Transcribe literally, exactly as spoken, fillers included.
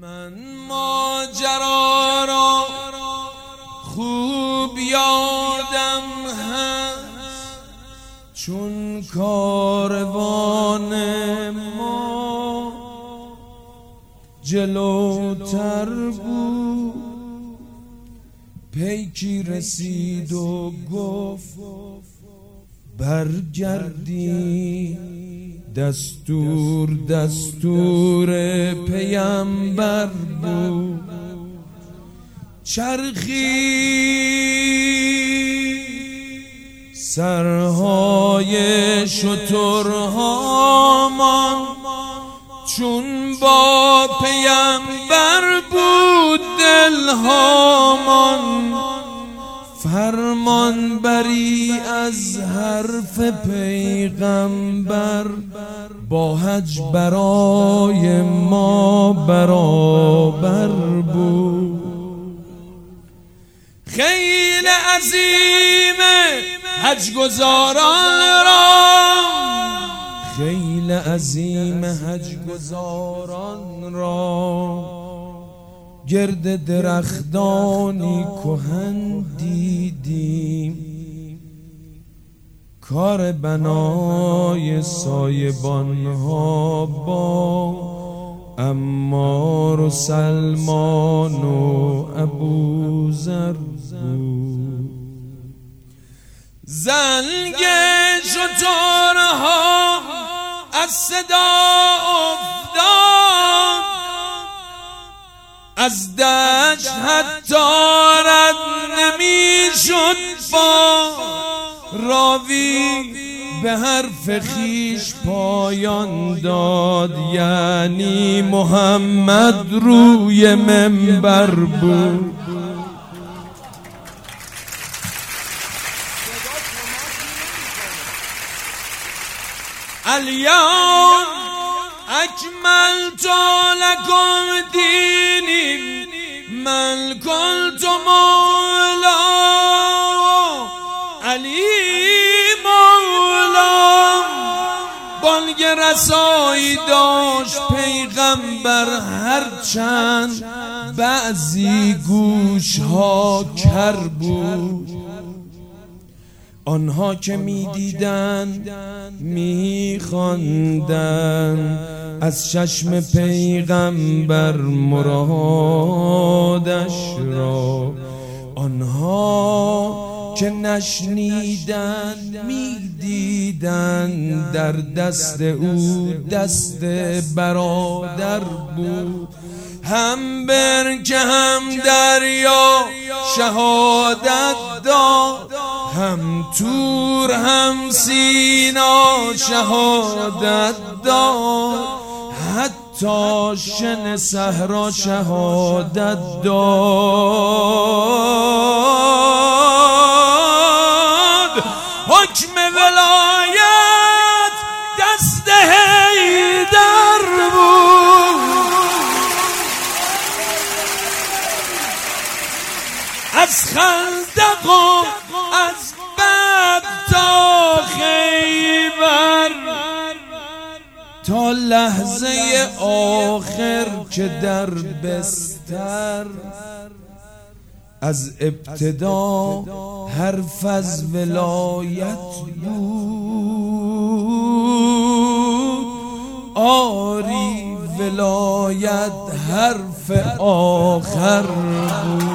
من ماجرا را خوب یادم هست، چون کاروان ما جلوتر بود پیکی رسید و گفت برگردی، دستور دستور پیامبر بود. چرخی سرهای شترهامان، چون با پیامبر بود دلهامان. فرمان بری از حرف پیغمبر، با حج برای ما برابر بود. خیلی عظیمه حج گزاران را، خیلی عظیم حج گزاران را. گرد درختانی کهن دیدیم، کار بنای سایبان ها با عمار و سلمان و ابوذر بود. زنگ شترها از صدا افتاد، از دشت حتی رد نمی شد با راوی، به حرف خیش پایان داد، یعنی محمد روی منبر بود. الیوم اکملت لکم دینی من کنت مولا علی مولا. بانگ رسایی داشت پیغمبر، هرچند بعضی گوش ها کر بود. آنها که می دیدن می خواندن، از چشم پیغمبر مرادش را. آنها که نشنیدن می دیدن، در دست او دست برادر بود. هم برک هم دریا شهادت داد، هم تور هم سینا شهادت داد، حتی شن صحرا شهادت داد. حکم ولایت دست حیدر بود، از خندق و از بد تا خیبر، تا لحظه آخر که در بستر. از ابتدا حرف از ولایت بود، آری ولایت حرف آخر بود.